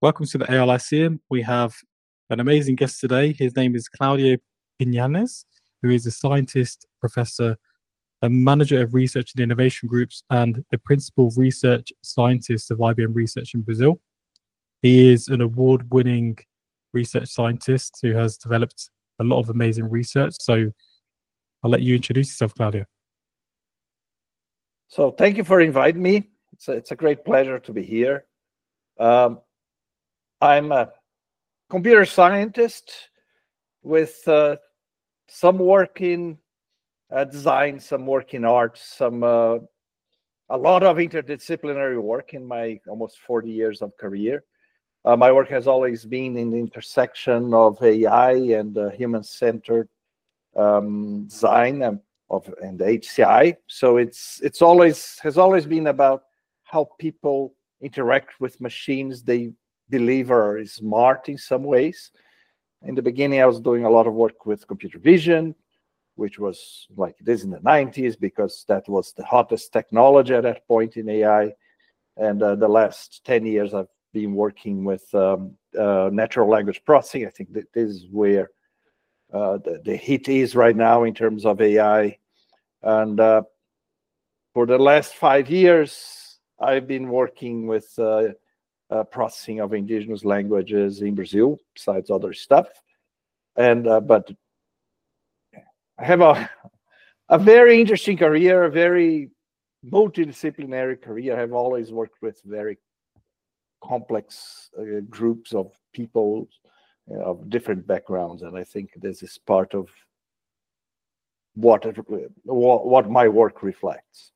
Welcome to the AI Lyceum. We have an amazing guest today. His name is Claudio Pinanes, who is a scientist, professor, a manager of research and innovation groups, and the principal research scientist of IBM Research in Brazil. He is an award-winning research scientist who has developed a lot of amazing research. So I'll let you introduce yourself, Claudio. So thank you for inviting me. It's a great pleasure to be here. I'm a computer scientist with some work in design, some work in art, a lot of interdisciplinary work in my almost 40 years of career. My work has always been in the intersection of AI and human-centered design and HCI. So has always been about how people interact with machines they believe are smart in some ways. In the beginning, I was doing a lot of work with computer vision, which was like this in the 90s because that was the hottest technology at that point in AI. And the last 10 years, I've been working with natural language processing. I think that this is where the hit is right now in terms of AI. And for the last 5 years, I've been working with processing of indigenous languages in Brazil, besides other stuff. And but I have a very interesting career, a very multidisciplinary career. I have always worked with very complex groups of people of different backgrounds, and I think this is part of what my work reflects.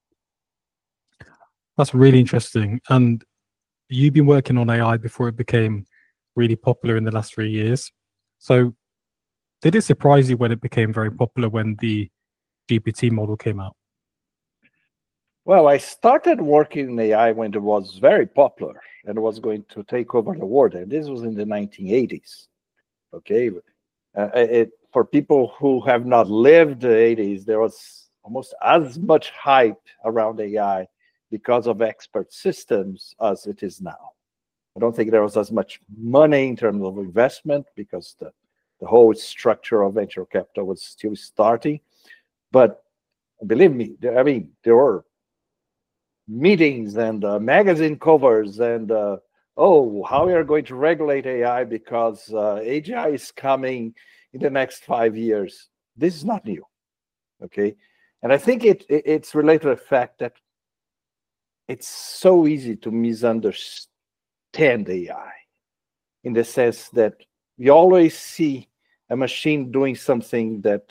That's really interesting. And you've been working on AI before it became really popular in the last 3 years. So did it surprise you when it became very popular when the GPT model came out? Well, I started working in AI when it was very popular and was going to take over the world. And this was in the 1980s. Okay. For people who have not lived the 80s, there was almost as much hype around AI because of expert systems as it is now. I don't think there was as much money in terms of investment because the whole structure of venture capital was still starting. But believe me, there were meetings and magazine covers and how we are going to regulate AI because AGI is coming in the next 5 years. This is not new, okay? And I think it's related to the fact that it's so easy to misunderstand AI in the sense that we always see a machine doing something that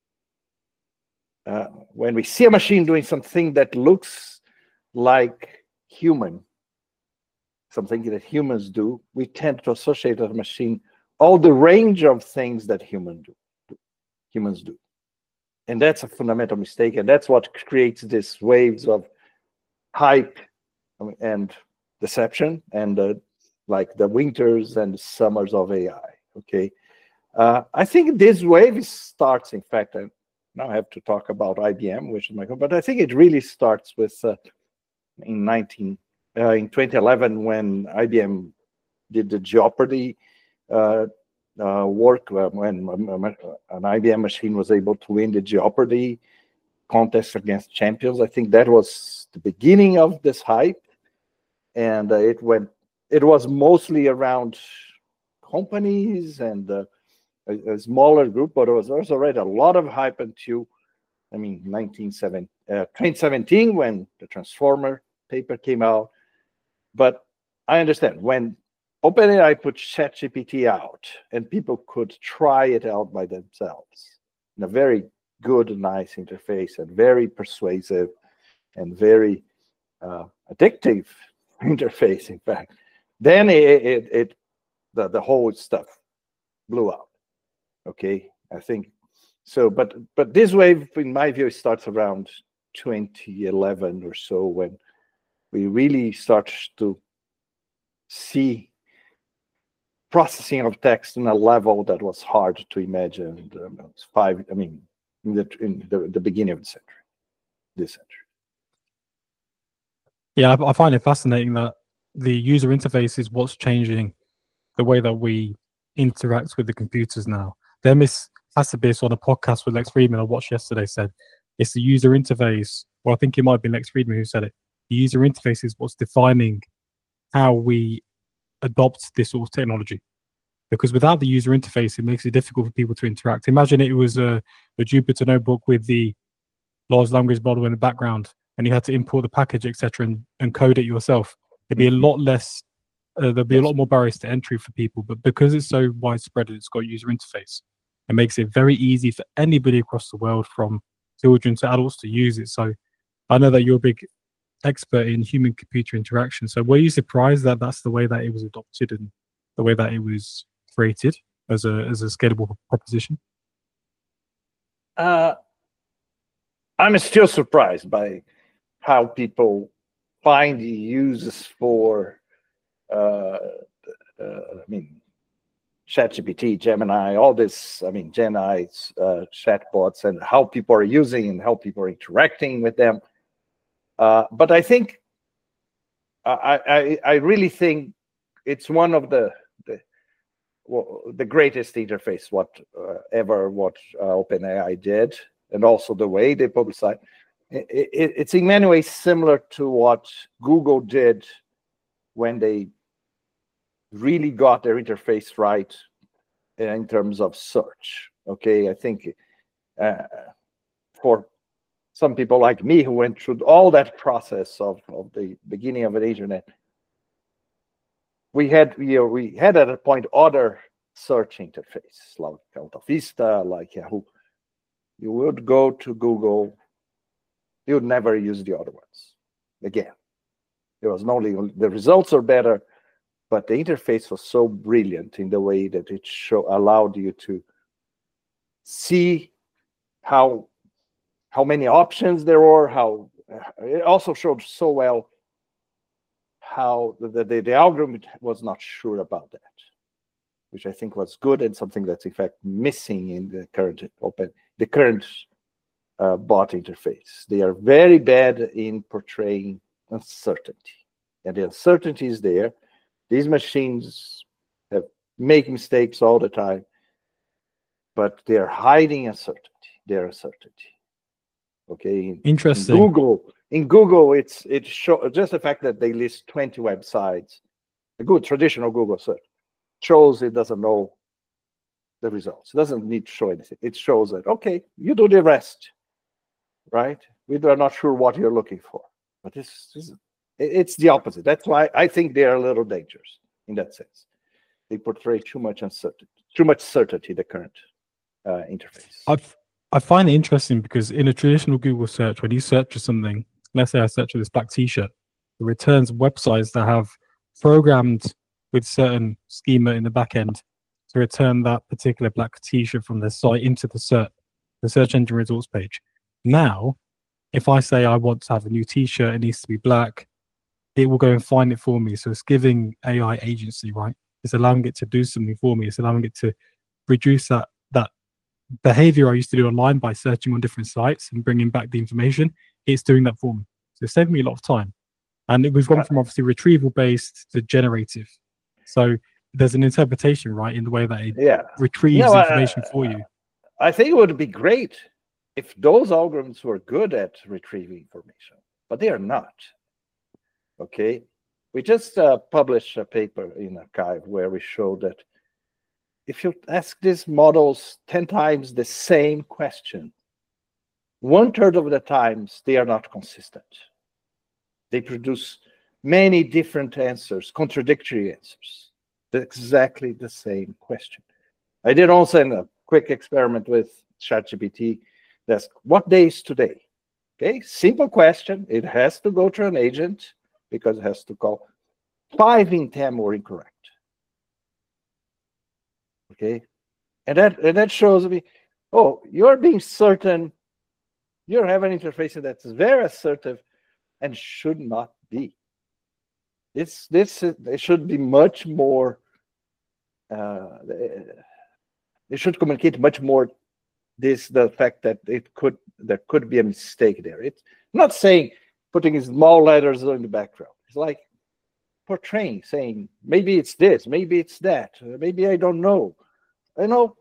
when we see a machine doing something that looks like human, something that humans do, we tend to associate with a machine all the range of things that humans do. And that's a fundamental mistake. And that's what creates these waves of hype and deception and like the winters and summers of AI, okay? I think this wave starts, in fact, now I have to talk about IBM, which is my company, but I think it really starts with in 2011 when IBM did the Jeopardy work, when an IBM machine was able to win the Jeopardy contest against champions. I think that was the beginning of this hype, and it was mostly around companies and a smaller group, but there was already a lot of hype until 2017 when the Transformer paper came out. But I understand when OpenAI put ChatGPT out and people could try it out by themselves in a very good, nice interface and very persuasive and very addictive interface, in fact, then the whole stuff blew out. Okay, I think so. But this wave, in my view, starts around 2011 or so when we really start to see processing of text in a level that was hard to imagine in the beginning of this century. Yeah, I find it fascinating that the user interface is what's changing the way that we interact with the computers now. Demis Hassabis on a podcast with Lex Friedman I watched yesterday said it's the user interface. Well, I think it might have been Lex Friedman who said it. The user interface is what's defining how we adopt this sort of technology. Because without the user interface, it makes it difficult for people to interact. Imagine it was a Jupyter notebook with the large language model in the background, and you had to import the package, etc., and code it yourself. It'd be a lot less. There'd be a lot more barriers to entry for people. But because it's so widespread and it's got a user interface, it makes it very easy for anybody across the world, from children to adults, to use it. So I know that you're a big expert in human-computer interaction. So were you surprised that that's the way that it was adopted and the way that it was created as a scalable proposition? I'm still surprised by how people find uses for ChatGPT, Gemini, all this, Gemini's chatbots, and how people are using and how people are interacting with them. But I think, I really think it's one of the greatest interface ever OpenAI did, and also the way they publicize. It's in many ways similar to what Google did when they really got their interface right in terms of search. Okay, I think for some people like me who went through all that process of the beginning of the internet, we had at a point other search interface like AltaVista, like Yahoo. You would go to Google, you would never use the other ones again. There was not only the results are better, but the interface was so brilliant in the way that it allowed you to see how many options there were. How it also showed so well how the algorithm was not sure about that, which I think was good and something that's in fact missing in the current bot interface. They are very bad in portraying uncertainty, and the uncertainty is there. These machines make mistakes all the time, but they're hiding uncertainty. Their uncertainty. Okay. Interesting. In Google, it shows just the fact that they list 20 websites. A good traditional Google search shows it doesn't know the results. It doesn't need to show anything. It shows that, okay, you do the rest, right? We are not sure what you're looking for, but it's the opposite. That's why I think they are a little dangerous in that sense. They portray too much uncertainty, too much certainty, the current interface. I find it interesting because in a traditional Google search, when you search for something, let's say I search for this black t-shirt, it returns websites that have programmed with certain schema in the back end to return that particular black t-shirt from the site into the search engine results page. Now, if I say I want to have a new t-shirt, it needs to be black, it will go and find it for me. So it's giving AI agency, right? It's allowing it to do something for me. It's allowing it to reduce that behavior I used to do online by searching on different sites and bringing back the information. It's doing that for me. So it's saving me a lot of time. And we've gone from obviously retrieval-based to generative. So there's an interpretation, right, in the way that it retrieves information for you. I think it would be great if those algorithms were good at retrieving information, but they are not. Okay? We just published a paper in arXiv where we showed that if you ask these models 10 times the same question, 1/3 of the times they are not consistent. They produce many different answers, contradictory answers. Exactly the same question. I did also a quick experiment with ChatGPT. That's what day is today? Okay, simple question. It has to go to an agent because it has to call. 5 in 10 were incorrect. Okay, and that shows me, oh, you're being certain. You have an interface that's very assertive and should not be. It should be much more. It should communicate much more the fact that there could be a mistake there. It's not saying putting small letters in the background. It's like portraying, saying maybe it's this, maybe it's that, maybe I don't know. You know,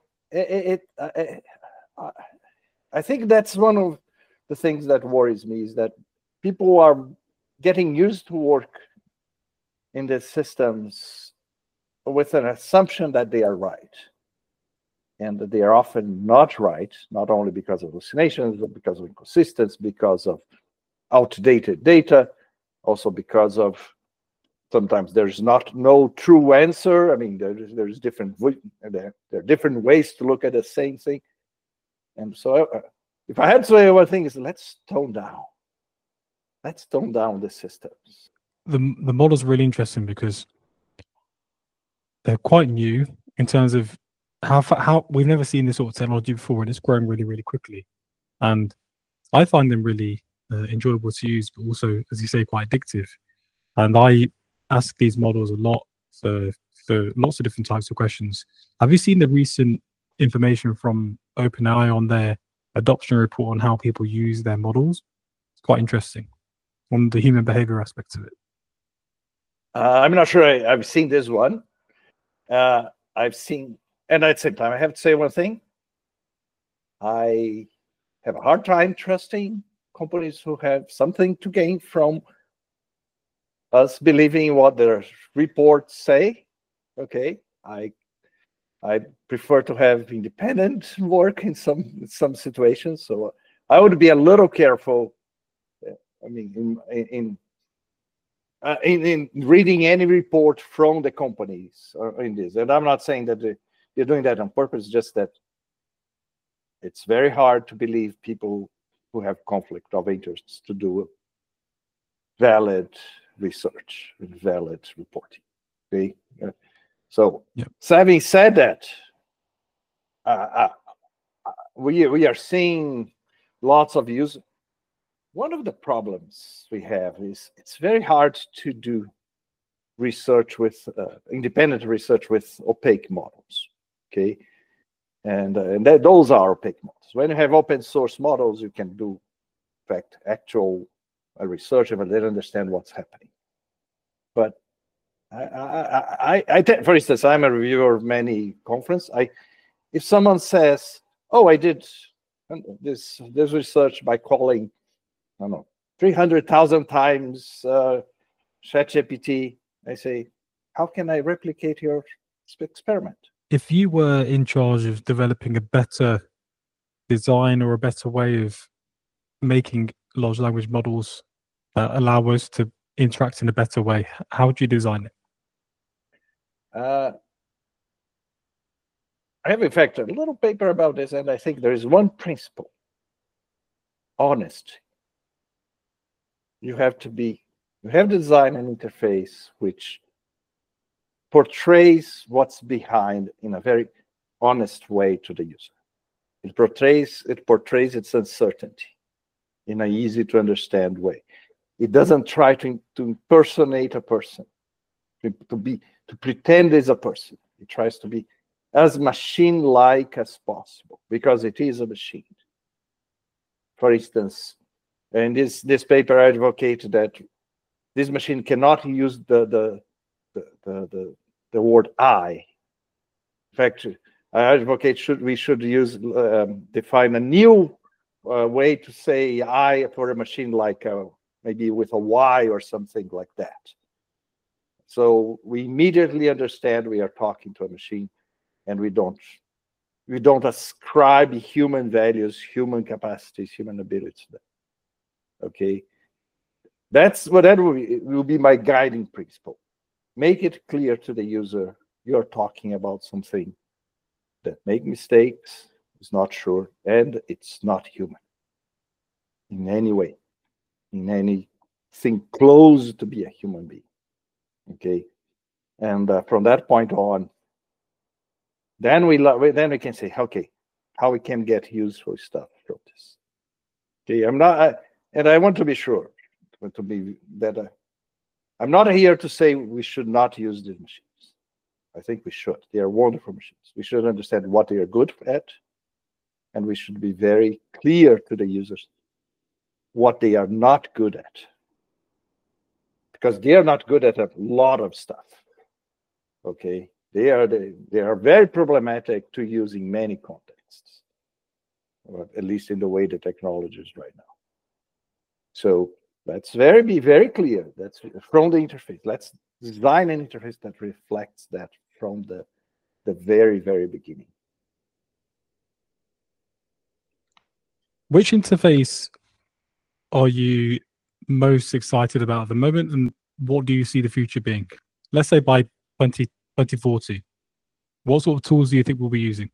I think that's one of the things that worries me, is that people are getting used to work in the systems with an assumption that they are right, and that they are often not right, not only because of hallucinations, but because of inconsistency, because of outdated data, also because of sometimes there's no true answer. I mean, there's different there are different ways to look at the same thing. And so if I had to say one thing, is let's tone down. Let's tone down the systems. The model's really interesting because they're quite new in terms of how we've never seen this sort of technology before, and it's growing really, really quickly. And I find them really enjoyable to use, but also, as you say, quite addictive. And I ask these models a lot for lots of different types of questions. Have you seen the recent information from OpenAI on their adoption report on how people use their models? It's quite interesting on the human behavior aspects of it. I'm not sure I've seen this one. I've seen, and at the same time, I have to say one thing. I have a hard time trusting companies who have something to gain from us believing what their reports say. Okay, I prefer to have independent work in some situations. So I would be a little careful. I mean, in reading any report from the companies in this. And I'm not saying that you're doing that on purpose, just that it's very hard to believe people who have conflict of interests to do valid research and valid reporting. Okay, so yep. So having said that, we are seeing lots of use. One of the problems we have is it's very hard to do research with independent research with opaque models. Okay, and those are opaque models. When you have open source models, you can do, in fact, actual research and then understand what's happening. But for instance, I'm a reviewer of many conferences. If someone says, "Oh, I did this research by calling, I don't know, 300,000 times ChatGPT," I say, "How can I replicate your experiment?" If you were in charge of developing a better design or a better way of making large language models that allow us to interact in a better way, how would you design it? I have, in fact, a little paper about this, and I think there is one principle: honesty. You have to design an interface which portrays what's behind in a very honest way to the user. It portrays its uncertainty in an easy to understand way. It doesn't try to impersonate a person, to pretend it's a person. It tries to be as machine-like as possible, because it is a machine. For instance, in this paper, I advocate that this machine cannot use the word "I." In fact, I advocate we should use define a new way to say "I" for a machine, like maybe with a Y or something like that. So we immediately understand we are talking to a machine, and we don't ascribe human values, human capacities, human abilities. Okay, that will be my guiding principle. Make it clear to the user you're talking about something that make mistakes, is not sure, and it's not human in any way, in anything close to be a human being. Okay, and from that point on, then we can say, okay, how we can get useful stuff from this. Okay, and I want to be sure I'm not here to say we should not use these machines. I think we should. They are wonderful machines. We should understand what they are good at, and we should be very clear to the users what they are not good at. because they are not good at a lot of stuff. Okay, they are very problematic to use in many contexts, or at least in the way the technology is right now. So let's be very clear. That's from the interface. Let's design an interface that reflects that from the very, very beginning. Which interface are you most excited about at the moment, and what do you see the future being? Let's say by 2040, what sort of tools do you think we'll be using?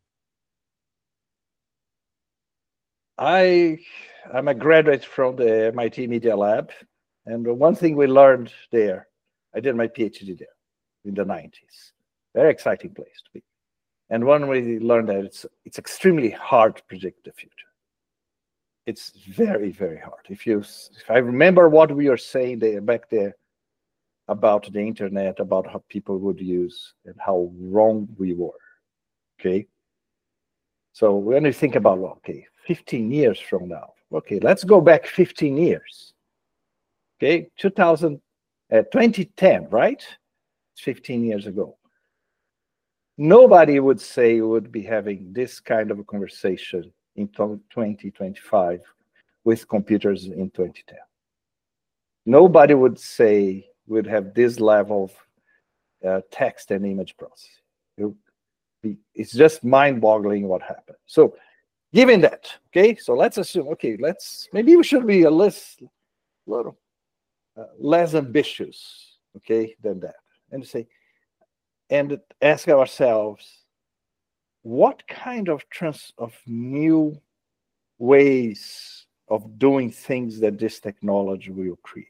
I'm a graduate from the MIT Media Lab, and one thing we learned there, I did my PhD there in the 90s. Very exciting place to be. And one we learned that it's extremely hard to predict the future. It's very, very hard. If I remember what we were saying back there about the internet, about how people would use and how wrong we were. Okay. So when you think about, okay, 15 years from now, okay, let's go back 15 years. Okay, 2010, right? It's 15 years ago. Nobody would say we would be having this kind of a conversation in 2025 with computers in 2010. Nobody would say we'd have this level of text and image processing. It's just mind-boggling what happened. So given that, okay, so let's assume, okay, maybe we should be a little less ambitious, okay, than that. And ask ourselves, what kind of new ways of doing things that this technology will create?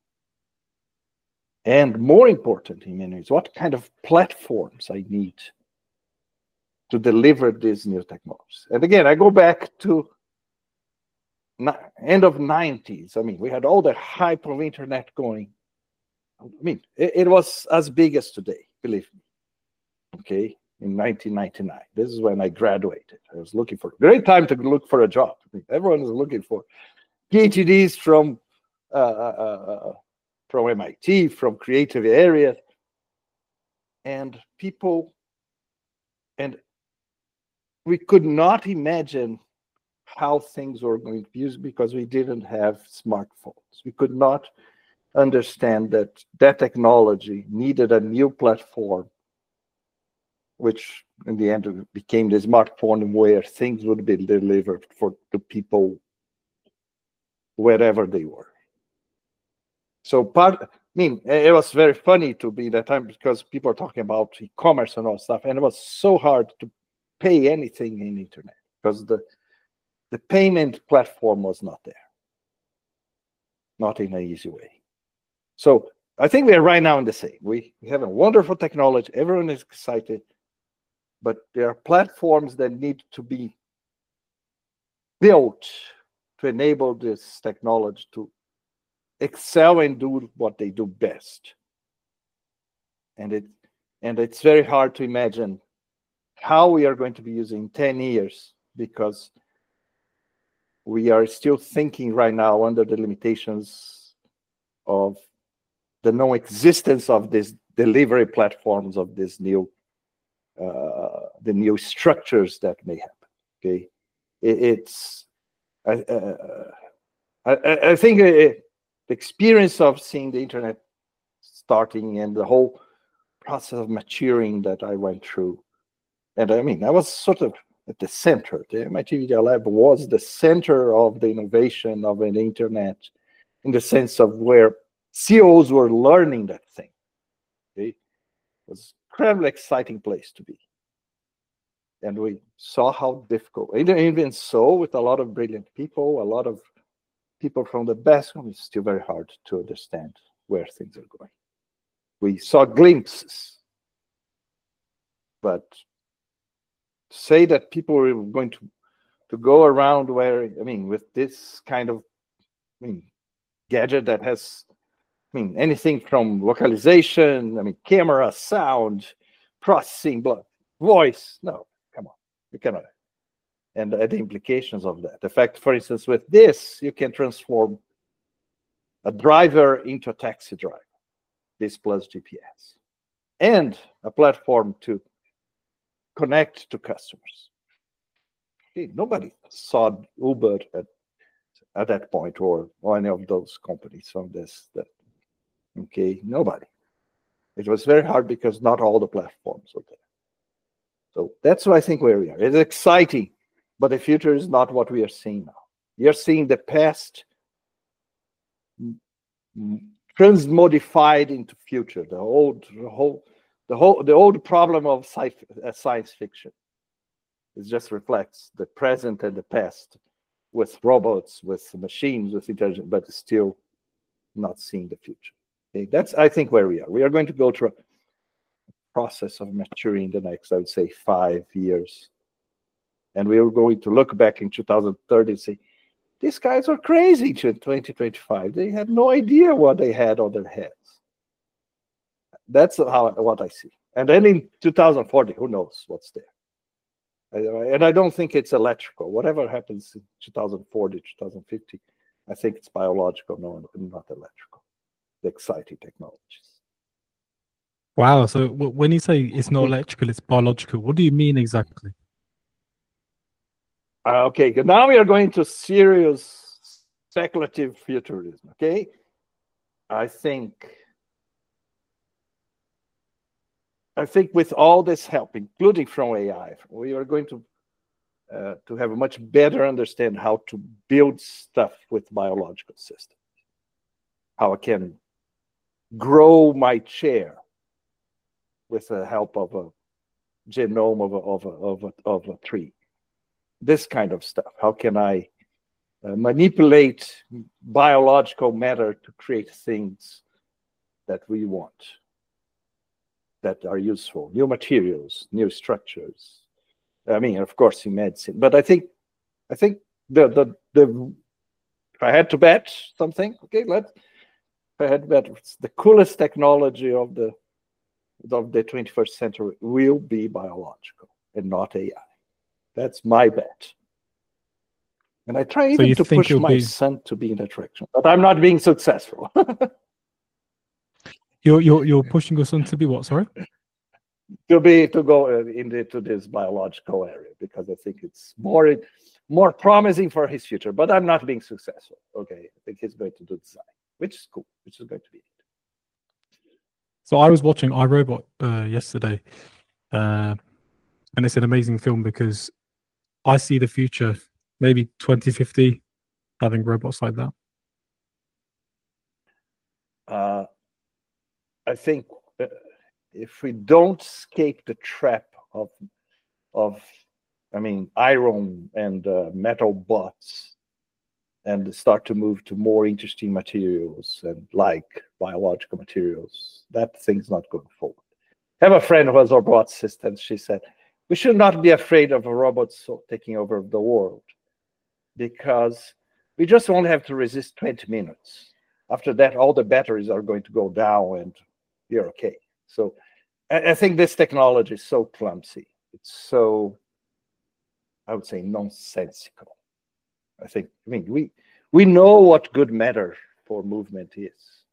And more important in many ways, what kind of platforms I need to deliver these new technologies? And again, I go back to end of 90s. I mean, we had all the hype of internet going. I mean, it was as big as today, believe me. Okay, in 1999. This is when I graduated. I was looking for a great time to look for a job. I mean, everyone is looking for PhDs from MIT, from creative areas, and we could not imagine how things were going to be used because we didn't have smartphones. We could not understand that technology needed a new platform, which in the end became the smartphone, where things would be delivered for the people wherever they were. So it was very funny to be that time because people are talking about e-commerce and all stuff, and it was so hard to pay anything in the internet because the payment platform was not there, not in an easy way. So I think we are right now in the same. We have a wonderful technology. Everyone is excited. But there are platforms that need to be built to enable this technology to excel and do what they do best. And it's very hard to imagine how we are going to be using 10 years because we are still thinking right now under the limitations of the non-existence of these delivery platforms, of this new the new structures that may happen. Okay, I think the experience of seeing the internet starting and the whole process of maturing that I went through, and I mean I was sort of at the center. The MIT Media Lab was the center of the innovation of an internet, in the sense of where CEOs were learning that thing. Okay, it was incredibly exciting place to be. And we saw how difficult, even so, with a lot of brilliant people, a lot of people from the best, it's still very hard to understand where things are going. We saw glimpses, but say that people were going to go around where, I mean, with this kind of, gadget that has, anything from localization, camera, sound, processing, voice. No, come on, you cannot. And the implications of that. The fact, for instance, with this, you can transform a driver into a taxi driver. this plus GPS, and a platform to connect to customers. Okay, nobody saw Uber at that point, or any of those companies from this. Okay, nobody. It was very hard because not all the platforms were there. So that's why I think where we are. It's exciting, but the future is not what we are seeing now. You're seeing the past transmodified into future. The old problem of science fiction. It just reflects the present and the past, with robots, with machines, with intelligence, but still not seeing the future. Okay, that's, I think, where we are. We are going to go through a process of maturing in the next, I would say, 5 years. And we are going to look back in 2030 and say, these guys are crazy to 2025. They had no idea what they had on their heads. That's what I see. And then in 2040, who knows what's there? And I don't think it's electrical. Whatever happens in 2040, 2050, I think it's biological, not electrical. The exciting technologies. Wow. So when you say it's not electrical, it's biological, what do you mean exactly? Okay, now we are going to serious speculative futurism. Okay, I think with all this help, including from AI, we are going to have a much better understand how to build stuff with biological systems. How I can grow my chair with the help of a genome of a tree. This kind of stuff. How can I manipulate biological matter to create things that we want, that are useful, new materials, new structures. I mean, of course, in medicine. But I think the if I had to bet something, okay, if I had to bet, it's the coolest technology of the 21st century will be biological and not AI. That's my bet. And I try even to push my son to be in that direction, but I'm not being successful. You're pushing your son to be what? Sorry. To go into this biological area, because I think it's more promising for his future. But I'm not being successful. Okay, I think he's going to do design, which is cool, which is going to be it. So I was watching iRobot yesterday, and it's an amazing film because I see the future, maybe 2050, having robots like that. I think if we don't escape the trap of iron and metal bots, and start to move to more interesting materials and like biological materials, that thing's not going forward. I have a friend who has robot assistants. She said, we should not be afraid of robots taking over the world, because we just only have to resist 20 minutes. After that, all the batteries are going to go down and you're okay. So I think this technology is so clumsy. It's so, I would say, nonsensical. I mean, we know what good matter for movement is.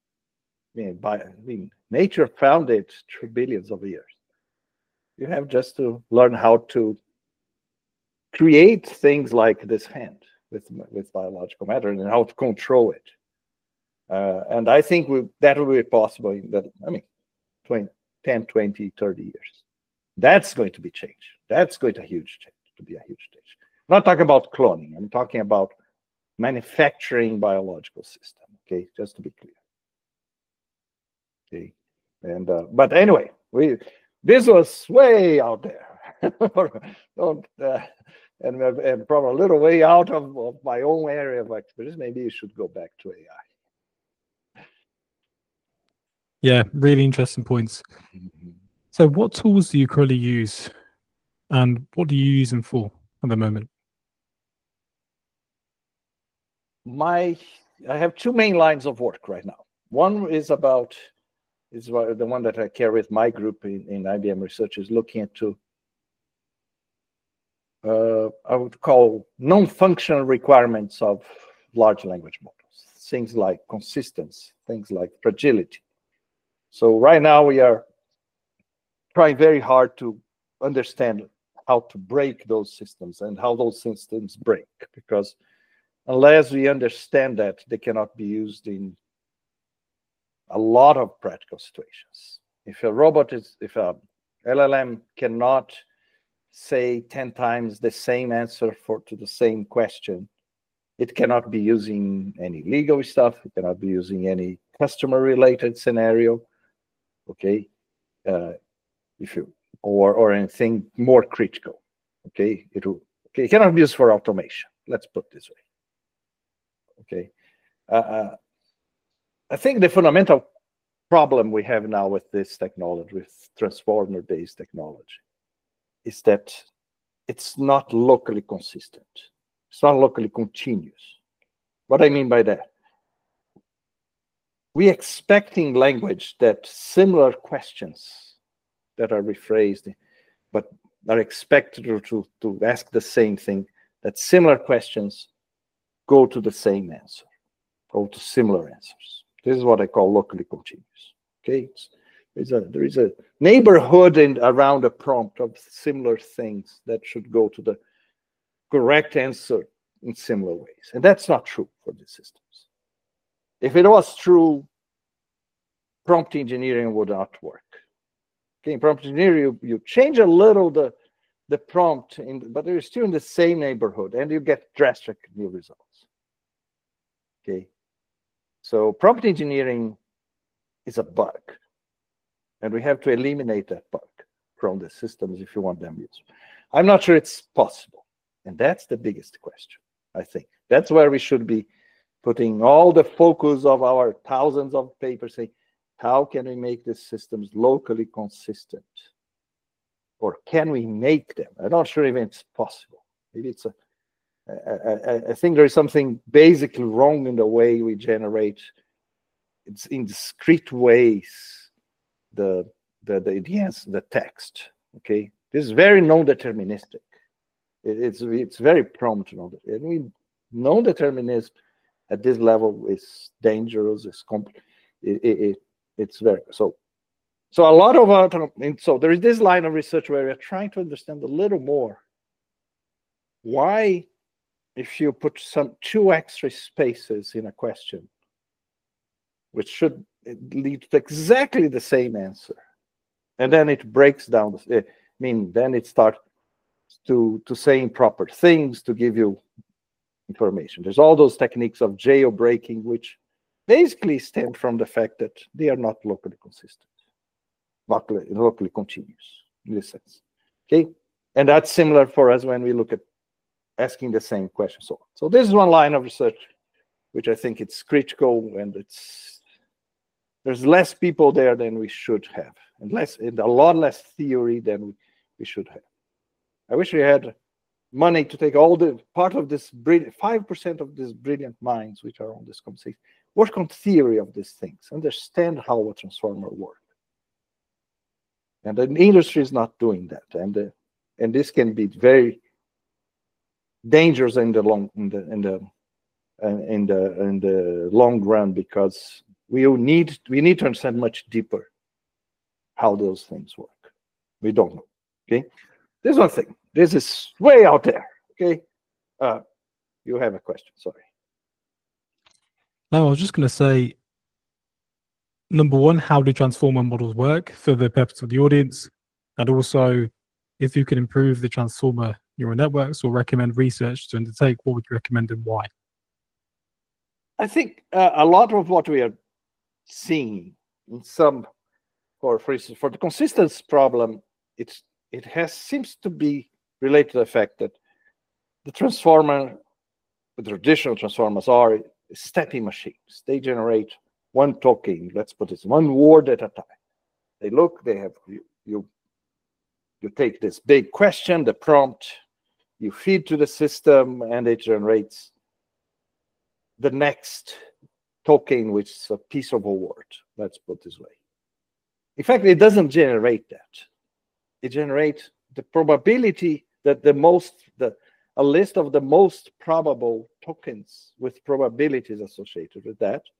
Nature found it through billions of years. You have just to learn how to create things like this hand with biological matter, and how to control it. And I think that will be possible in 10, 20, 30 years. That's going to be change. That's going to be a huge change. I'm not talking about cloning. I'm talking about manufacturing biological system. Okay, just to be clear. Okay, and but anyway, this was way out there, and probably a little way out of my own area of expertise. Maybe you should go back to AI. Yeah, really interesting points. Mm-hmm. So what tools do you currently use, and what do you use them for at the moment? I have two main lines of work right now. One is the one that I carry with my group in IBM Research, is looking into I would call non-functional requirements of large language models. Things like consistency, things like fragility, So right now we are trying very hard to understand how to break those systems and how those systems break, because unless we understand that, they cannot be used in a lot of practical situations. If a LLM cannot say 10 times the same answer to the same question, it cannot be using any legal stuff. It cannot be using any customer-related scenario. Okay, or anything more critical. Okay, it cannot be used for automation. Let's put it this way. Okay, I think the fundamental problem we have now with this technology, with transformer-based technology, is that it's not locally consistent. It's not locally continuous. What I mean by that? We're expecting language that similar questions that are rephrased, but are expected to ask the same thing, that similar questions go to the same answer, go to similar answers. This is what I call locally continuous. Okay, there is a neighborhood around a prompt of similar things that should go to the correct answer in similar ways, and that's not true for these systems. If it was true, prompt engineering would not work. Okay, in prompt engineering, you change a little the prompt, but you're still in the same neighborhood, and you get drastic new results. Okay, so prompt engineering is a bug, and we have to eliminate that bug from the systems if you want them used. I'm not sure it's possible, and that's the biggest question, I think. That's where we should be putting all the focus of our thousands of papers, saying, how can we make these systems locally consistent? Or can we make them? I'm not sure even it's possible. Maybe it's I think there is something basically wrong in the way we generate, it's in discrete ways, the text. Okay, this is very non-deterministic. It's very prompt to know that. And non-determinism at this level is dangerous. It's very so. So a lot of so there is this line of research where we're trying to understand a little more why, if you put two extra spaces in a question, which should lead to exactly the same answer, and then it breaks down. Then it starts to say improper things to give you information. There's all those techniques of jailbreaking, which basically stem from the fact that they are not locally consistent, locally continuous in this sense. Okay, and that's similar for us when we look at asking the same question. So this is one line of research which I think it's critical, and there's less people there than we should have, and a lot less theory than we should have. I wish we had money to take all the part of this 5% of these brilliant minds which are on this conversation, work on theory of these things, understand how a transformer works. And the industry is not doing that, and this can be very dangerous in the long run, because we need to understand much deeper how those things work. We don't know. Okay, there's one thing. This is way out there. Okay, you have a question? Sorry. No, I was just going to say, number one, how do transformer models work for the purpose of the audience? And also, if you can improve the transformer neural networks or recommend research to undertake, what would you recommend and why? I think a lot of what we are seeing in some, for instance, for the consistency problem, it seems to be related to the fact that the traditional transformers are stepping machines. They generate one token, let's put this, one word at a time. They have you take this big question, the prompt, you feed to the system, and it generates the next token, which is a piece of a word, let's put it this way. In fact, it doesn't generate that. It generates the probability that a list of the most probable tokens with probabilities associated with that,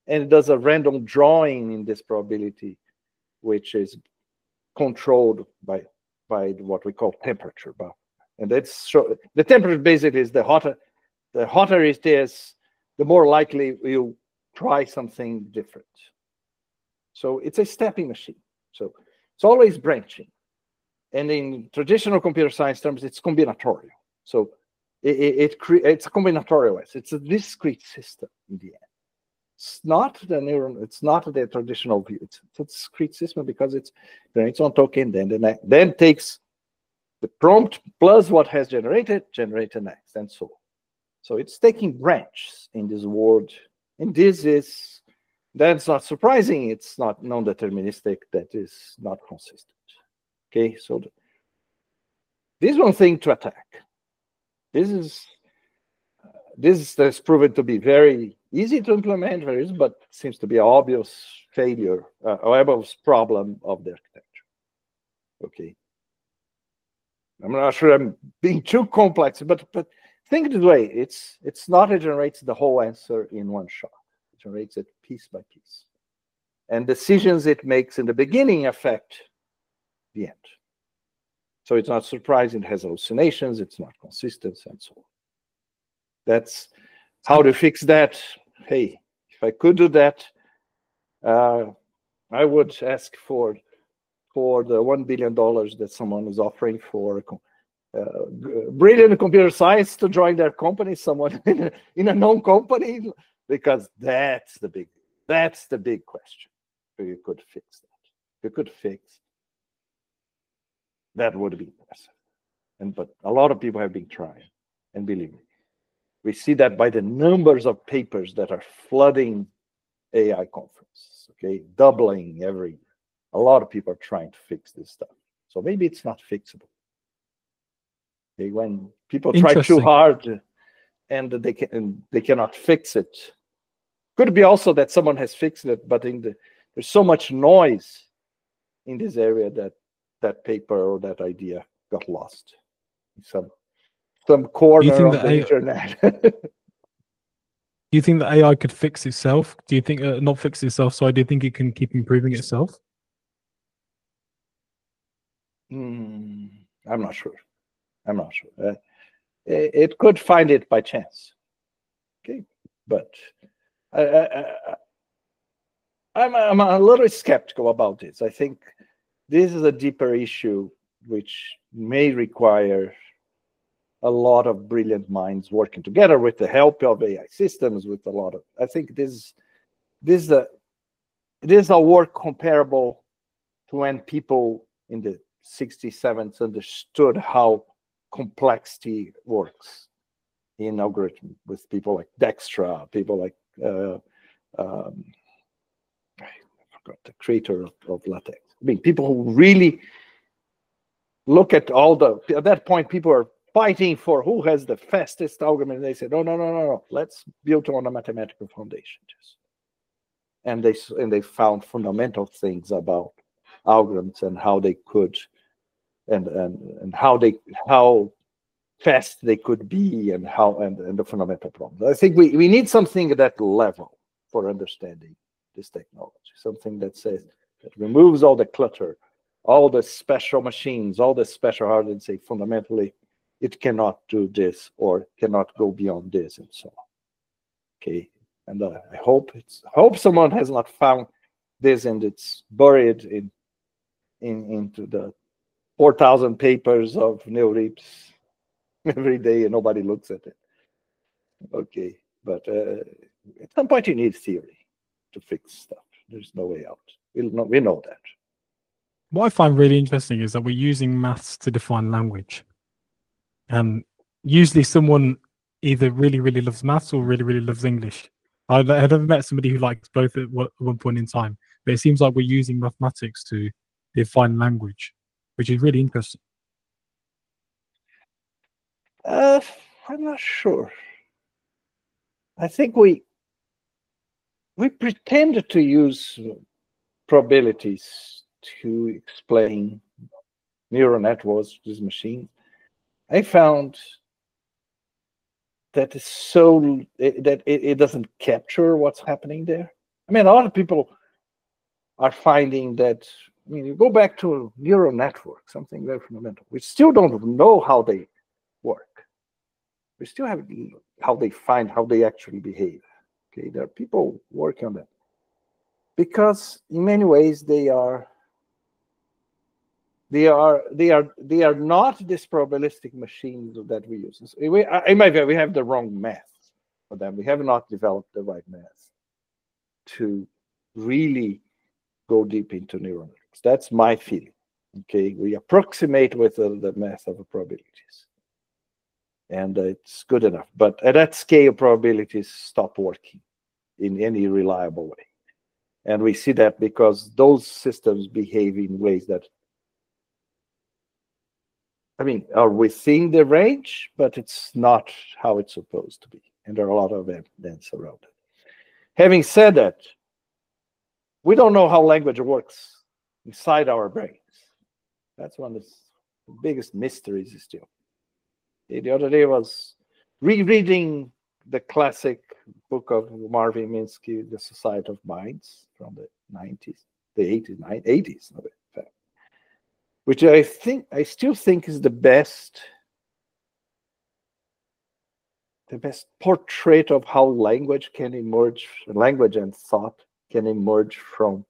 and it does a random drawing in this probability, which is controlled by what we call temperature. And that's the temperature basically is the hotter it is, the more likely you try something different. So it's a stepping machine. So it's always branching. And in traditional computer science terms, it's combinatorial. So it's a combinatorial. It's a discrete system in the end. It's not the neuron. It's not the traditional view. It's a discrete system because it generates one token, then takes the prompt plus what has generated, generate the next, and so on. So it's taking branches in this world, and that's not surprising. It's not non-deterministic. That is not consistent. Okay, so this is one thing to attack. This is proven to be very easy to implement, but seems to be an obvious failure, obvious problem of the architecture. Okay, I'm not sure I'm being too complex, but think this way: it's not it generates the whole answer in one shot. It generates it piece by piece, and decisions it makes in the beginning affect the end. So it's not surprising it has hallucinations, it's not consistent, and so on. That's how to fix that. Hey, if I could do that, I would ask for the $1 billion that someone is offering for brilliant computer science to join their company, someone in a known company, because that's the big question. If you could fix that. If you could fix that, would be impressive. But a lot of people have been trying, and believe me, we see that by the numbers of papers that are flooding AI conferences, okay, doubling every year. A lot of people are trying to fix this stuff. So maybe it's not fixable. Okay, when people try too hard and they cannot fix it, could be also that someone has fixed it, but there's so much noise in this area that paper or that idea got lost in some corner of the internet. Do you think that AI could fix itself? Do you think not fix itself? So do you think it can keep improving itself? I'm not sure. It could find it by chance. Okay, but I'm a little skeptical about this. I think this is a deeper issue which may require a lot of brilliant minds working together with the help of AI systems, with a lot of, I think this is a work comparable to when people in the 60s, 70s understood how complexity works in algorithm, with people like Dijkstra, people like I forgot the creator of LaTeX. I mean, people who really look at at that point, people are fighting for who has the fastest algorithm. They said, no, let's build on a mathematical foundation. And they found fundamental things about algorithms and how they could, and how fast they could be, and the fundamental problems. I think we need something at that level for understanding this technology. Something that removes all the clutter, all the special machines, all the special hardware, and say fundamentally it cannot do this or cannot go beyond this, and so on. Okay, and I hope someone has not found this and it's buried into the 4,000 papers of NeurIPS every day and nobody looks at it. Okay, but at some point you need theory to fix stuff. There's no way out. We know that. What I find really interesting is that we're using maths to define language. And usually someone either really, really loves maths or really, really loves English. I've never met somebody who likes both at one point in time. But it seems like we're using mathematics to define language, which is really interesting. I'm not sure. I think we pretend to use probabilities to explain neural networks, these machines. I found that it doesn't capture what's happening there. I mean, a lot of people are finding that, I mean, you go back to neural networks, something very fundamental. We still don't know how they work. We still have how they actually behave. Okay, there are people working on that because in many ways they are not this probabilistic machines that we use. In my view, we have the wrong math for them. We have not developed the right math to really go deep into neural networks. That's my feeling. Okay, we approximate with the math of probabilities, and it's good enough. But at that scale, probabilities stop working in any reliable way, and we see that because those systems behave in ways that, I mean, are within the range, but it's not how it's supposed to be, and there are a lot of evidence around it. Having said that, we don't know how language works inside our brains. That's one of the biggest mysteries still. The other day I was rereading the classic book of Marvin Minsky, The Society of Minds, from the 90s, the 80s, in fact, which I still think is the best portrait of how language can emerge, language and thought can emerge from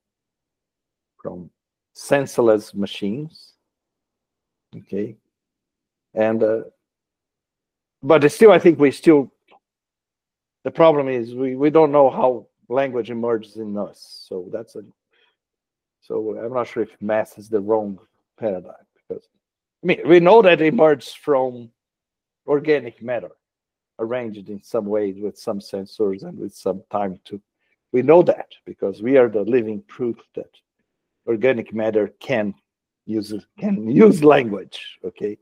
senseless machines. Okay, and but still, I think the problem is we don't know how language emerges in us. So so I'm not sure if math is the wrong paradigm, because I mean, we know that it emerged from organic matter, arranged in some ways with some sensors and with some time to. We know that because we are the living proof that organic matter can use language. Okay,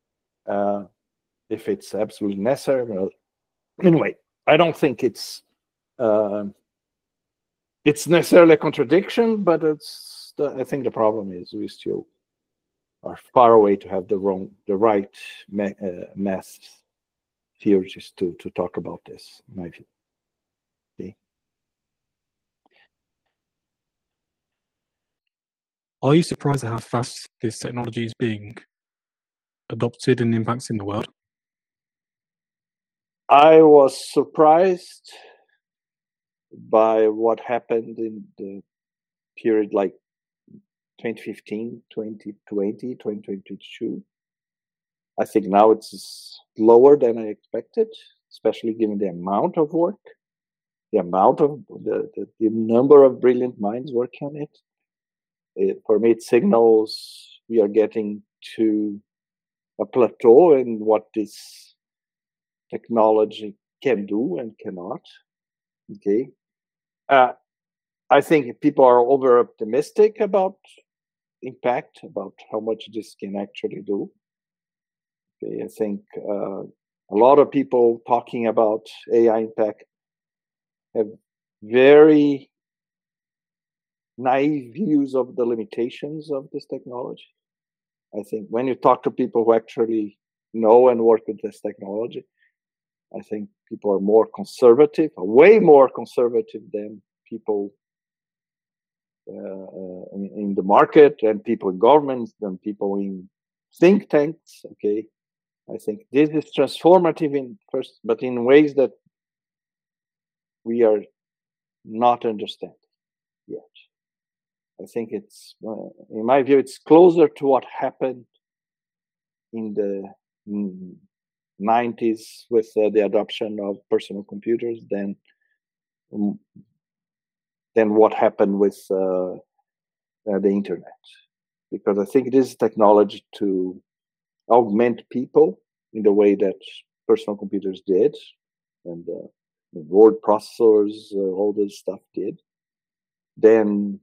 if it's absolutely necessary. Well, anyway, I don't think it's necessarily a contradiction, but I think the problem is we still are far away to have the right math theories to talk about this, in my view. Okay. Are you surprised at how fast this technology is being adopted and impacts in the world? I was surprised by what happened in the period like 2015, 2020, 2022. I think now it's lower than I expected, especially given the amount of work, the amount of the number of brilliant minds working on it. For me, it signals we are getting to a plateau in what this technology can do and cannot. Okay. I think people are over optimistic about impact, about how much this can actually do. Okay. I think a lot of people talking about AI impact have very naive views of the limitations of this technology. I think when you talk to people who actually know and work with this technology, I think people are more conservative, way more conservative than people in the market and people in governments, than people in think tanks. Okay, I think this is transformative but in ways that we are not understanding yet. I think it's, in my view, it's closer to what happened in the 90s with the adoption of personal computers than what happened with the internet, because I think it is technology to augment people in the way that personal computers did, and word processors, all this stuff did, than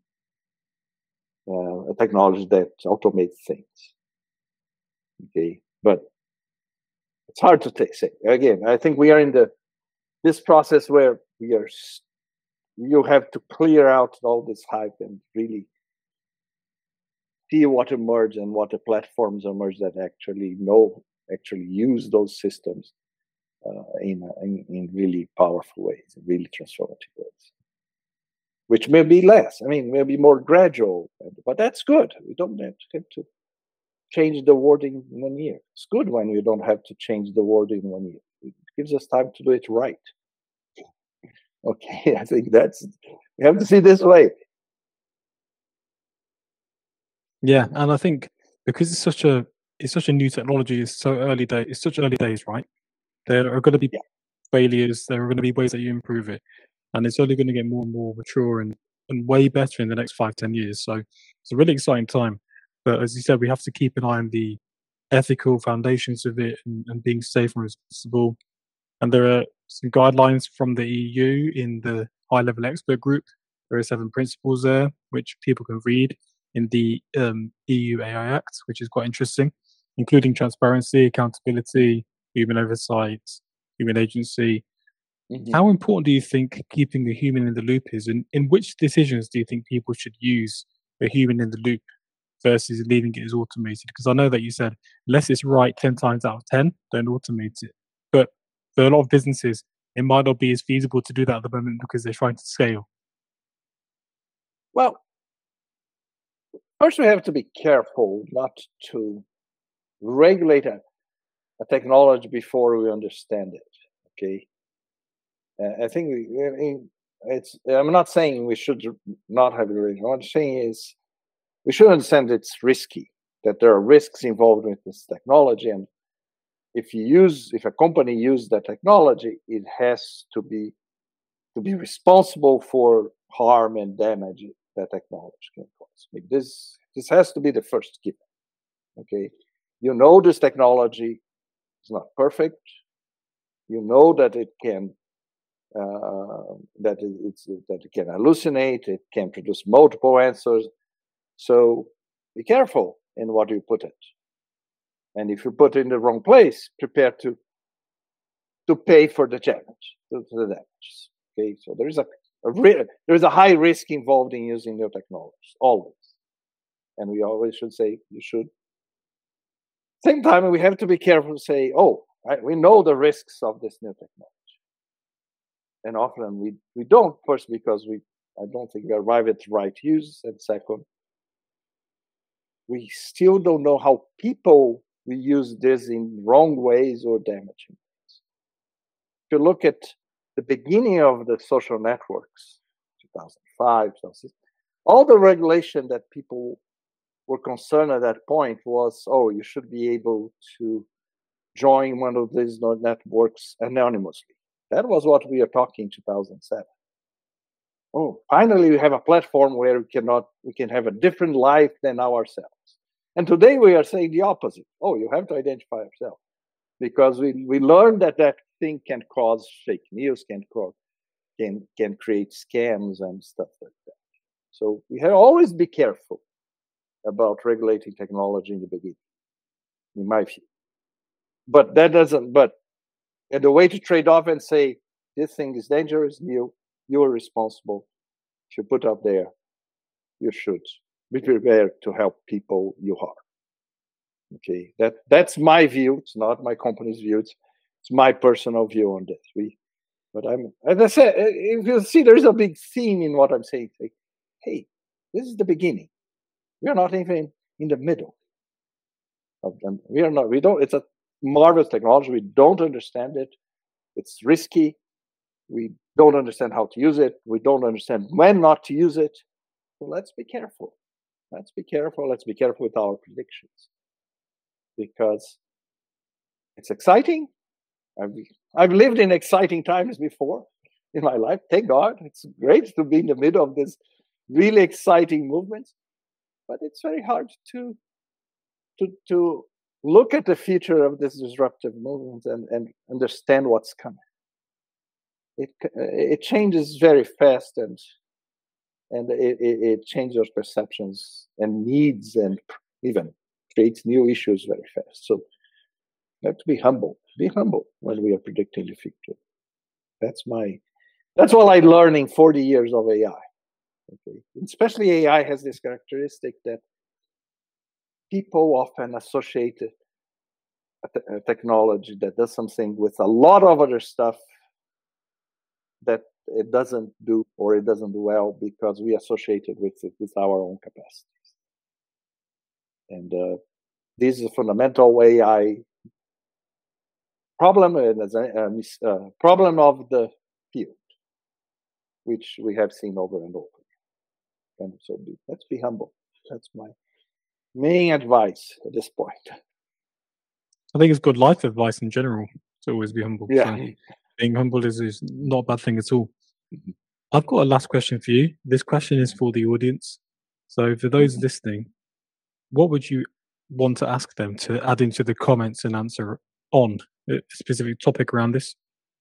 a technology that automates things. Okay, but it's hard to say. Again, I think we are in this process where you have to clear out all this hype and really see what emerge and what the platforms emerge that actually use those systems in really powerful ways, really transformative ways. which may be less. I mean, may be more gradual, but that's good. We don't have to change the wording in 1 year. It's good when you don't have to change the wording in 1 year. It gives us time to do it right. Okay, I think we have to see this way. Yeah, and I think because it's such a new technology, it's such early days, right? There are going to be failures. There are going to be ways that you improve it, and it's only going to get more and more mature and way better in the next 5-10 years. So it's a really exciting time. But as you said, we have to keep an eye on the ethical foundations of it and being safe and responsible. And there are some guidelines from the EU in the high-level expert group. There are 7 principles there which people can read in the EU AI Act, which is quite interesting, including transparency, accountability, human oversight, human agency. How important do you think keeping the human in the loop is? And in which decisions do you think people should use the human in the loop versus leaving it as automated? Because I know that you said, unless it's right 10 times out of 10, don't automate it. But for a lot of businesses, it might not be as feasible to do that at the moment because they're trying to scale. Well, first we have to be careful not to regulate a technology before we understand it. Okay, I think I'm not saying we should not have it. What I'm saying is we should understand it's risky, that there are risks involved with this technology, and if a company uses that technology, it has to be responsible for harm and damage that technology can cause. I mean, this has to be the first given. Okay, you know this technology is not perfect. You know that it can that it can hallucinate. It can produce multiple answers. So be careful in what you put it. And if you put it in the wrong place, prepare to pay for the damage. Okay, so there is a high risk involved in using new technologies, always. And we always should say you should. Same time, we have to be careful to say, we know the risks of this new technology. And often we don't, first because I don't think we arrive at the right use, and second, we still don't know how people will use this in wrong ways or damaging ways. If you look at the beginning of the social networks, 2005, 2006, all the regulation that people were concerned at that point was, you should be able to join one of these networks anonymously. That was what we are talking in 2007. Finally, we have a platform where we can have a different life than ourselves. And today we are saying the opposite. You have to identify yourself, because we learned that thing can cause fake news, can create scams and stuff like that. So we have to always be careful about regulating technology in the beginning, in my view. But that doesn't. But the way to trade off and say this thing is dangerous, you are responsible. If you put up there, you should be prepared to help people you harm. Okay, that's my view. It's not my company's view. It's my personal view on this. But as I said, if you see, there's a big theme in what I'm saying. Like, hey, this is the beginning. We are not even in the middle of them. We are not. We don't. It's a marvelous technology. We don't understand it. It's risky. We don't understand how to use it. We don't understand when not to use it. So let's be careful. Let's be careful. Let's be careful with our predictions, because it's exciting. I've lived in exciting times before in my life. Thank God. It's great to be in the middle of this really exciting movement, but it's very hard to look at the future of this disruptive movement and understand what's coming. It changes very fast, and it changes our perceptions and needs, and even creates new issues very fast. So we have to be humble. Be humble when we are predicting the future. That's what I learned in 40 years of AI. Okay, especially AI has this characteristic that people often associate a technology that does something with a lot of other stuff that it doesn't do, or it doesn't do well because we associate it with our own capacities. And this is a fundamental way problem of the field, which we have seen over and over. And so let's be humble. That's my main advice at this point. I think it's good life advice in general to always be humble. Yeah. So being humble is not a bad thing at all. I've got a last question for you. This question is for the audience. So for those listening, what would you want to ask them to add into the comments and answer on a specific topic around this?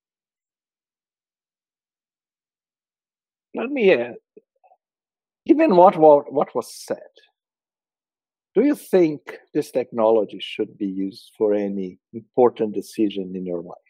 Let me, given what was said, do you think this technology should be used for any important decision in your life?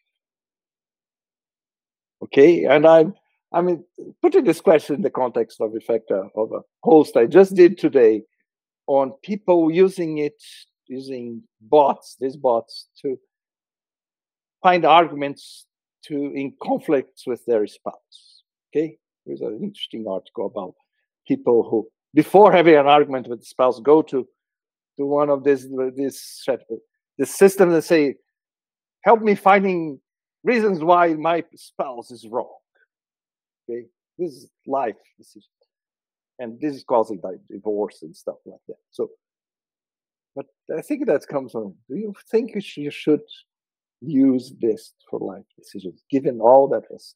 Okay, and I mean, putting this question in the context of of a post I just did today on people using these bots to find arguments in conflicts with their spouse. Okay, there's an interesting article about people who, before having an argument with the spouse, go to one of this system and say, help me finding reasons why my spouse is wrong. Okay, this is life decision, and this is causing divorce and stuff like that. So, but I think that comes from, do you think you should use this for life decisions, given all that was said?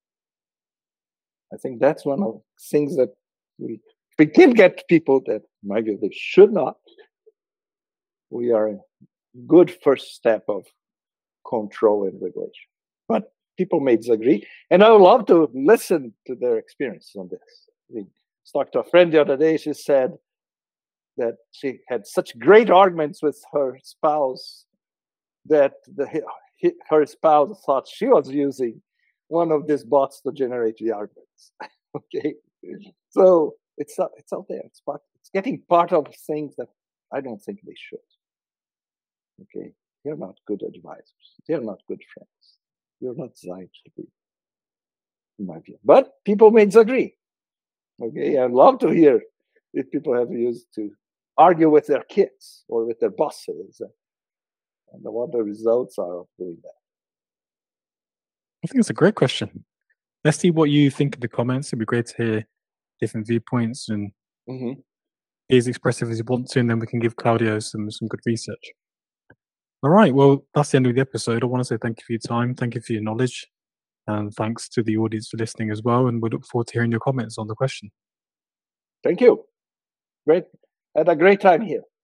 I think that's one of the things that we can get people that, in my view, they should not. We are a good first step of control and regulation. But people may disagree, and I would love to listen to their experiences on this. I talked to a friend the other day. She said that she had such great arguments with her spouse that her spouse thought she was using one of these bots to generate the arguments. Okay, so it's out there. It's getting part of things that I don't think they should. Okay, they're not good advisors. They're not good friends. You're not designed to be, in my view. But people may disagree. Okay, I'd love to hear if people have used to argue with their kids or with their bosses, and what the results are of doing that. I think it's a great question. Let's see what you think in the comments. It'd be great to hear different viewpoints and be as expressive as you want to, and then we can give Claudio some good research. All right, well, that's the end of the episode. I want to say thank you for your time, thank you for your knowledge, and thanks to the audience for listening as well, and we look forward to hearing your comments on the question. Thank you. Great. Had a great time here.